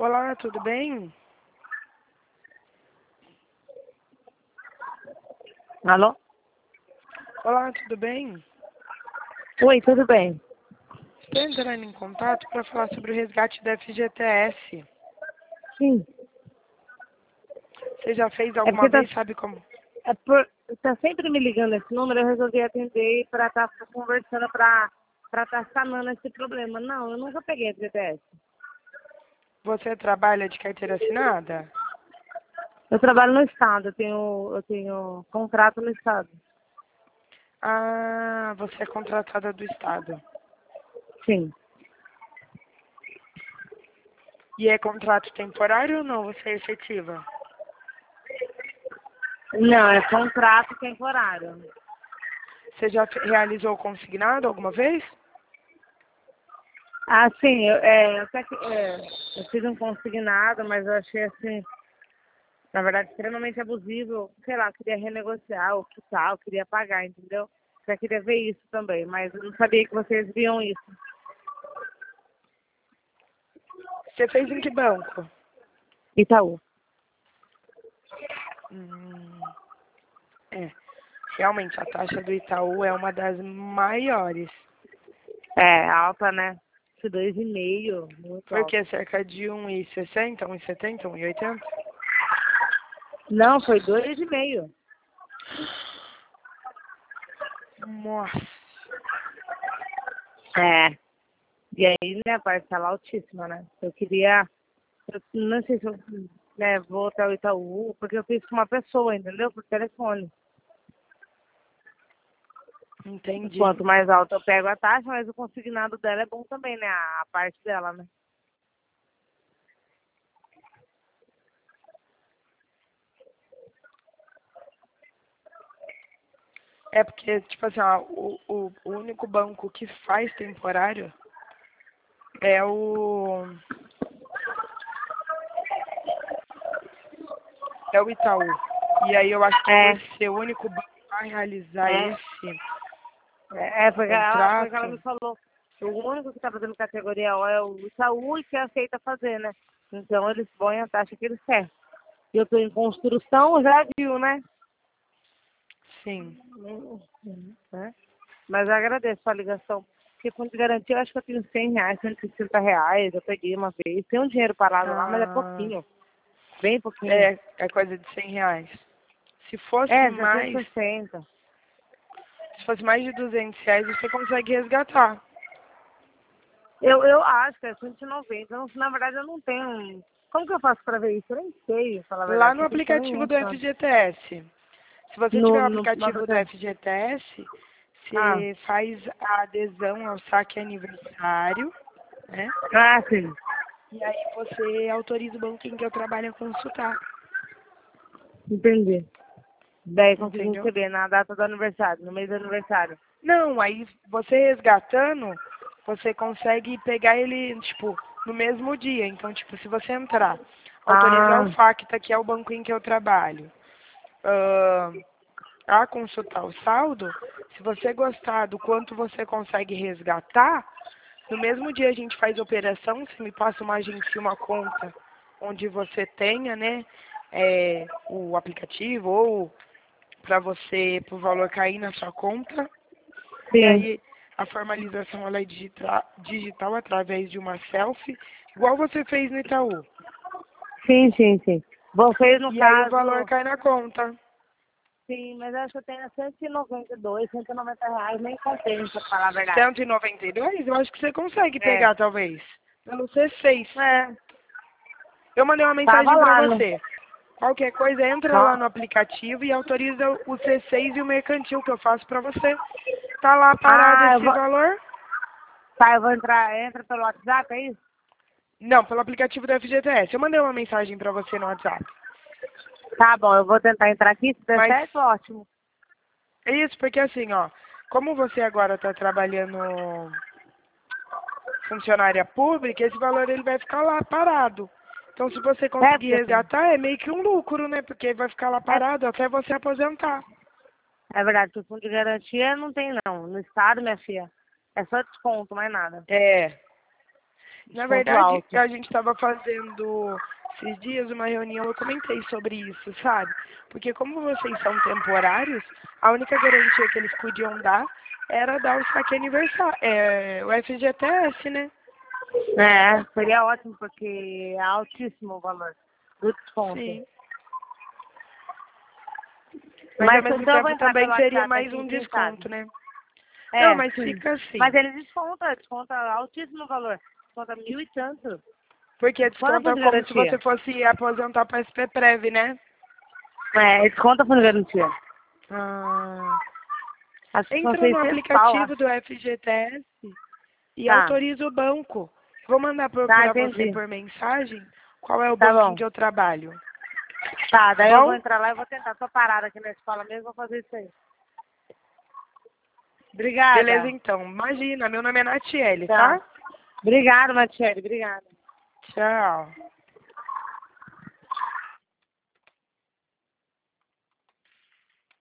Olá, tudo bem? Alô? Olá, tudo bem? Oi, tudo bem? Estou entrando em contato para falar sobre o resgate da FGTS. Sim. Você já fez É alguma porque vez, sabe como? tá sempre me ligando esse número, eu resolvi atender para estar conversando para estar sanando esse problema. Não, eu nunca peguei a FGTS. Você trabalha de carteira assinada? Eu trabalho no estado, eu tenho contrato no estado. Ah, você é contratada do Estado. Sim. E é contrato temporário ou não? Você é efetiva? Não, é contrato temporário. Você já realizou o consignado alguma vez? Ah, sim, eu fiz um consignado, mas eu achei assim, na verdade, extremamente abusivo. Sei lá, eu queria renegociar o que tal, queria pagar, entendeu? Já queria ver isso também, mas eu não sabia que vocês viam isso. Você fez em que banco? Itaú. É, realmente a taxa do Itaú é uma das maiores. É, alta, né? De 2,5, muito Foi o alta. quê? Cerca de 1,60, 1,70, 1,80? Não, foi 2,5. Nossa. É. E aí, né, parcela altíssima, né? Eu não sei se eu, né, vou até o Itaú, porque eu fiz com uma pessoa, entendeu? Por telefone. Entendi. Quanto mais alto eu pego a taxa, mas o consignado dela é bom também, né? A parte dela, né? É porque, tipo assim, ó, o único banco que faz temporário é o Itaú. E aí eu acho que por É, ser o único banco a realizar é. esse Foi que ela me contrato, falou. O único que está fazendo categoria O é o Itaú e que aceita fazer, né? Então eles põem a taxa que eles querem. Eu estou em construção, já viu, né? sim. É. Mas eu agradeço a ligação. Porque fundo de garantia eu acho que eu tenho R$ 100, R$ 160. Eu peguei uma vez. Tem um dinheiro parado lá, mas é Ah, pouquinho. Bem pouquinho. é coisa de R$ 100. Se fosse É, já mais, 160. se fosse mais de R$ 200, você consegue resgatar. Eu acho que é 190. Na verdade, eu não tenho. Como que eu faço para ver isso? Eu nem sei, falar a Lá verdade. no Porque isso eu nem aplicativo do entro. FGTS. Se você No, tiver o no, no aplicativo do aplicativo. FGTS, Ah, você faz a adesão ao saque aniversário, né? sim. E aí você autoriza o banco em que eu trabalho a consultar, Entendi. Daí consegui entendeu? receber na data do aniversário, no mês do aniversário. Não, aí você resgatando, você consegue pegar ele, tipo, no mesmo dia. Então, tipo, se você entrar, autorizar o Ah, FACTA, que é o banco em que eu trabalho, a consultar o saldo, se você gostar do quanto você consegue resgatar, no mesmo dia a gente faz a operação, você me passa uma agência, uma conta onde você tenha, né, o aplicativo ou para você, para o valor cair na sua conta. E sim. aí a formalização ela é digital através de uma selfie, igual você fez no Itaú. Sim, sim, sim. Vocês, no E aí o valor caso, cai na conta. sim, mas acho que eu tenho R$ 192, R$ 190, nem contente, pra falar a verdade. 192, eu acho que você consegue É, pegar, talvez. Pelo C6. é, Eu mandei uma tava mensagem para lá, no... você. Qualquer coisa, entra lá no aplicativo e autoriza o C6 e o mercantil que eu faço para você. Tá lá parado Ah, esse valor? eu vou entra pelo WhatsApp, é isso? Não, pelo aplicativo do FGTS. Eu mandei uma mensagem para você no WhatsApp. Tá bom, eu vou tentar entrar aqui, se der Mas certo, ótimo. é isso, porque assim, ó, como você agora está trabalhando funcionária pública, esse valor ele vai ficar lá parado. Então, se você É, conseguir porque resgatar, é meio que um lucro, né? Porque vai ficar lá é, parado até você aposentar. é verdade, que o fundo de garantia não tem não. No estado, minha filha, é só desconto, mais nada. É. Na desconto verdade, alto. a gente estava fazendo esses dias uma reunião, eu comentei sobre isso, sabe? Porque como vocês são temporários, a única garantia que eles podiam dar era dar o saque aniversário, o FGTS, né? É, seria ótimo, porque é altíssimo o valor do desconto. Sim. Mas ao Mas mesmo então eu vou tempo entrar também pelo seria WhatsApp mais aqui, um quem desconto, sabe? né? Não, É, mas fica assim. mas ele desconta altíssimo o valor. Desconta 1.000 e tanto. Porque Desconta desconta fundo de como se você garantia. fosse aposentar para SPPrev, né? É, desconta fundo de garantia. Ah, Acho que são entra no 600 pau, aplicativo acho. do FGTS e Tá, autoriza o banco. Vou mandar tá, para você entendi. por mensagem qual é o Tá banco em bom. que eu trabalho. Tá, Tá daí eu vou bom? entrar lá e vou tentar. Tô parada aqui na escola mesmo, vou fazer isso aí. Obrigada. Beleza, então. Imagina, meu nome é Natiele, Tá. tá? Obrigada, Matiele. Obrigada. Tchau.